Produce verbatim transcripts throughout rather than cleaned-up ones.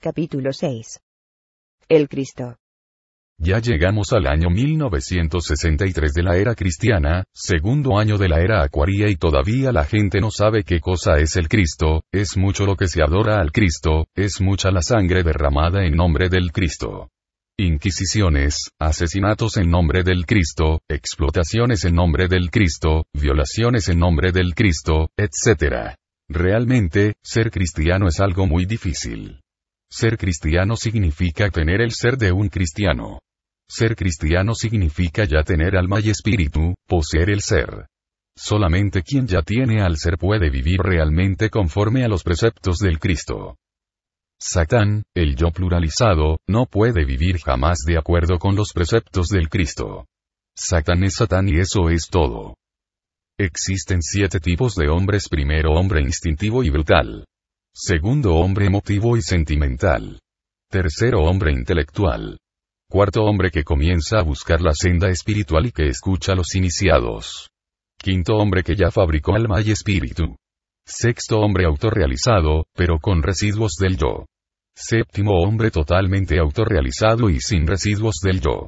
Capítulo seis. El Cristo. Ya llegamos al año mil novecientos sesenta y tres de la era cristiana, segundo año de la era acuaria, y todavía la gente no sabe qué cosa es el Cristo. Es mucho lo que se adora al Cristo, es mucha la sangre derramada en nombre del Cristo. Inquisiciones, asesinatos en nombre del Cristo, explotaciones en nombre del Cristo, violaciones en nombre del Cristo, etcétera. Realmente, ser cristiano es algo muy difícil. Ser cristiano significa tener el ser de un cristiano. Ser cristiano significa ya tener alma y espíritu, poseer el ser. Solamente quien ya tiene al ser puede vivir realmente conforme a los preceptos del Cristo. Satán, el yo pluralizado, no puede vivir jamás de acuerdo con los preceptos del Cristo. Satán es Satán y eso es todo. Existen siete tipos de hombres: primero, hombre instintivo y brutal. Segundo, hombre emotivo y sentimental. Tercero, hombre intelectual. Cuarto, hombre que comienza a buscar la senda espiritual y que escucha a los iniciados. Quinto, hombre que ya fabricó alma y espíritu. Sexto, hombre autorrealizado, pero con residuos del yo. Séptimo, hombre totalmente autorrealizado y sin residuos del yo.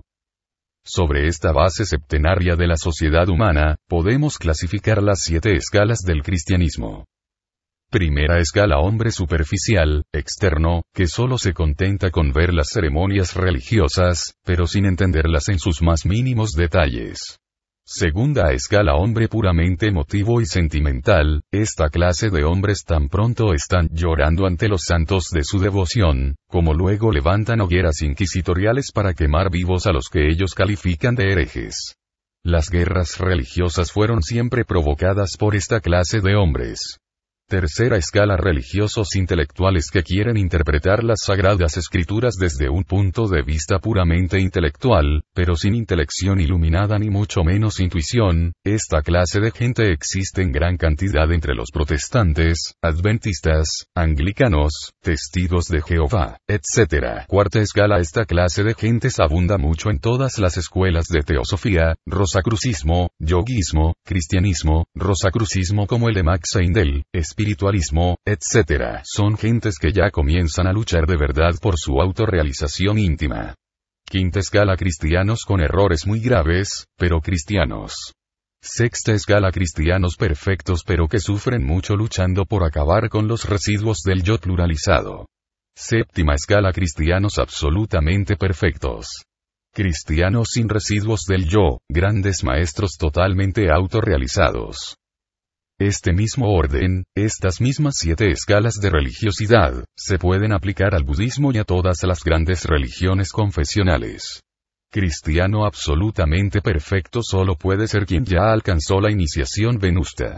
Sobre esta base septenaria de la sociedad humana, podemos clasificar las siete escalas del cristianismo. Primera escala: hombre superficial, externo, que solo se contenta con ver las ceremonias religiosas, pero sin entenderlas en sus más mínimos detalles. Segunda escala: hombre puramente emotivo y sentimental. Esta clase de hombres tan pronto están llorando ante los santos de su devoción, como luego levantan hogueras inquisitoriales para quemar vivos a los que ellos califican de herejes. Las guerras religiosas fueron siempre provocadas por esta clase de hombres. Tercera escala: religiosos intelectuales que quieren interpretar las sagradas escrituras desde un punto de vista puramente intelectual, pero sin intelección iluminada ni mucho menos intuición. Esta clase de gente existe en gran cantidad entre los protestantes, adventistas, anglicanos, testigos de Jehová, etcétera. Cuarta escala: esta clase de gentes abunda mucho en todas las escuelas de teosofía, rosacrucismo, yoguismo, cristianismo, rosacrucismo como el de Max Heindel, espiritualismo, etcétera. Son gentes que ya comienzan a luchar de verdad por su autorrealización íntima. Quinta escala: cristianos con errores muy graves, pero cristianos. Sexta escala: cristianos perfectos pero que sufren mucho luchando por acabar con los residuos del yo pluralizado. Séptima escala: cristianos absolutamente perfectos. Cristianos sin residuos del yo, grandes maestros totalmente autorrealizados. Este mismo orden, estas mismas siete escalas de religiosidad, se pueden aplicar al budismo y a todas las grandes religiones confesionales. Cristiano absolutamente perfecto solo puede ser quien ya alcanzó la iniciación venusta.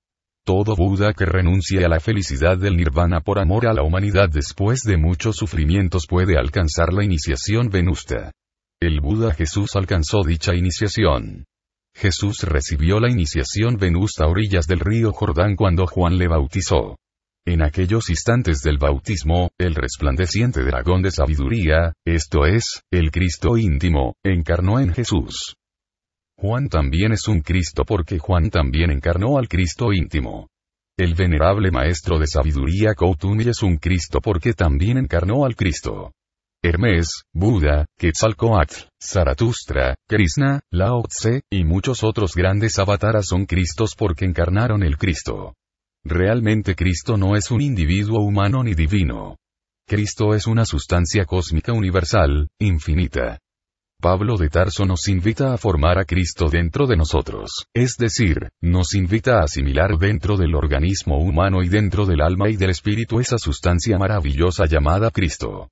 Todo Buda que renuncie a la felicidad del nirvana por amor a la humanidad después de muchos sufrimientos puede alcanzar la iniciación venusta. El Buda Jesús alcanzó dicha iniciación. Jesús recibió la iniciación venusta a orillas del río Jordán cuando Juan le bautizó. En aquellos instantes del bautismo, el resplandeciente dragón de sabiduría, esto es, el Cristo íntimo, encarnó en Jesús. Juan también es un Cristo porque Juan también encarnó al Cristo íntimo. El venerable maestro de sabiduría Gautami es un Cristo porque también encarnó al Cristo. Hermes, Buda, Quetzalcóatl, Zaratustra, Krishna, Lao Tse, y muchos otros grandes avataras son Cristos porque encarnaron el Cristo. Realmente Cristo no es un individuo humano ni divino. Cristo es una sustancia cósmica universal, infinita. Pablo de Tarso nos invita a formar a Cristo dentro de nosotros, es decir, nos invita a asimilar dentro del organismo humano y dentro del alma y del espíritu esa sustancia maravillosa llamada Cristo.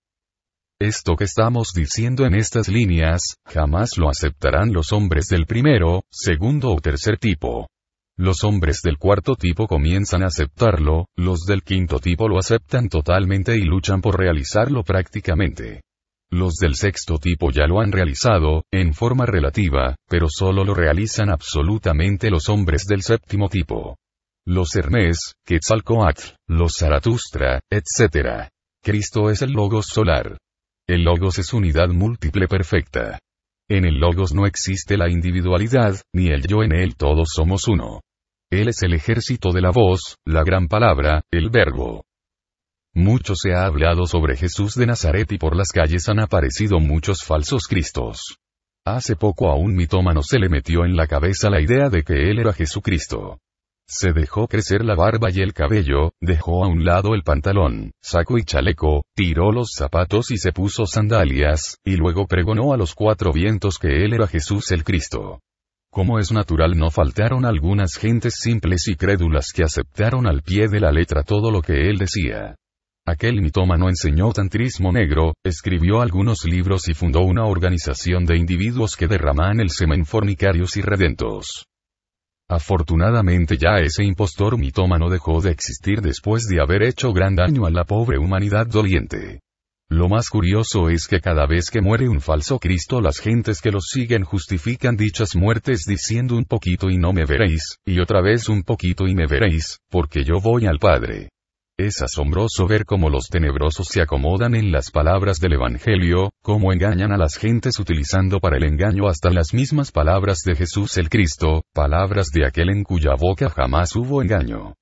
Esto que estamos diciendo en estas líneas, jamás lo aceptarán los hombres del primero, segundo o tercer tipo. Los hombres del cuarto tipo comienzan a aceptarlo, los del quinto tipo lo aceptan totalmente y luchan por realizarlo prácticamente. Los del sexto tipo ya lo han realizado, en forma relativa, pero solo lo realizan absolutamente los hombres del séptimo tipo. Los Hermes, Quetzalcóatl, los Zaratustra, etcétera. Cristo es el Logos solar. El Logos es unidad múltiple perfecta. En el Logos no existe la individualidad, ni el yo, en él todos somos uno. Él es el ejército de la voz, la gran palabra, el verbo. Mucho se ha hablado sobre Jesús de Nazaret y por las calles han aparecido muchos falsos cristos. Hace poco a un mitómano se le metió en la cabeza la idea de que él era Jesucristo. Se dejó crecer la barba y el cabello, dejó a un lado el pantalón, saco y chaleco, tiró los zapatos y se puso sandalias, y luego pregonó a los cuatro vientos que él era Jesús el Cristo. Como es natural, no faltaron algunas gentes simples y crédulas que aceptaron al pie de la letra todo lo que él decía. Aquel mitómano enseñó tantrismo negro, escribió algunos libros y fundó una organización de individuos que derraman el semen fornicarios y redentos. Afortunadamente ya ese impostor mitómano dejó de existir después de haber hecho gran daño a la pobre humanidad doliente. Lo más curioso es que cada vez que muere un falso Cristo, las gentes que los siguen justifican dichas muertes diciendo un poquito y no me veréis, y otra vez un poquito y me veréis, porque yo voy al Padre. Es asombroso ver cómo los tenebrosos se acomodan en las palabras del Evangelio, cómo engañan a las gentes utilizando para el engaño hasta las mismas palabras de Jesús el Cristo, palabras de aquel en cuya boca jamás hubo engaño.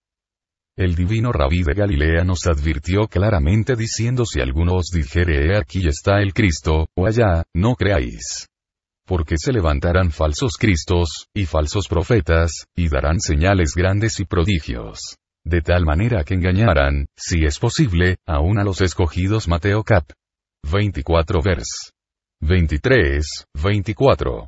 El divino Rabí de Galilea nos advirtió claramente diciendo: si alguno os dijere he aquí está el Cristo, o allá, no creáis. Porque se levantarán falsos cristos, y falsos profetas, y darán señales grandes y prodigios. De tal manera que engañarán, si es posible, aún a los escogidos. Mateo cap. veinticuatro vers. veintitrés, veinticuatro.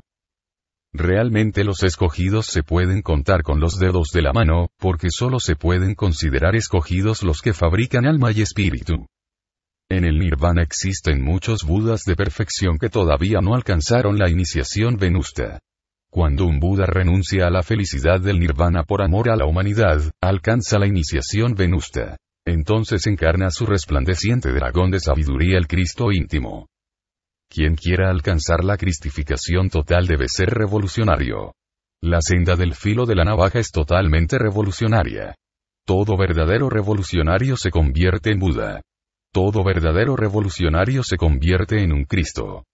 Realmente los escogidos se pueden contar con los dedos de la mano, porque solo se pueden considerar escogidos los que fabrican alma y espíritu. En el nirvana existen muchos budas de perfección que todavía no alcanzaron la iniciación venusta. Cuando un Buda renuncia a la felicidad del nirvana por amor a la humanidad, alcanza la iniciación venusta. Entonces encarna su resplandeciente dragón de sabiduría, el Cristo íntimo. Quien quiera alcanzar la cristificación total debe ser revolucionario. La senda del filo de la navaja es totalmente revolucionaria. Todo verdadero revolucionario se convierte en Buda. Todo verdadero revolucionario se convierte en un Cristo.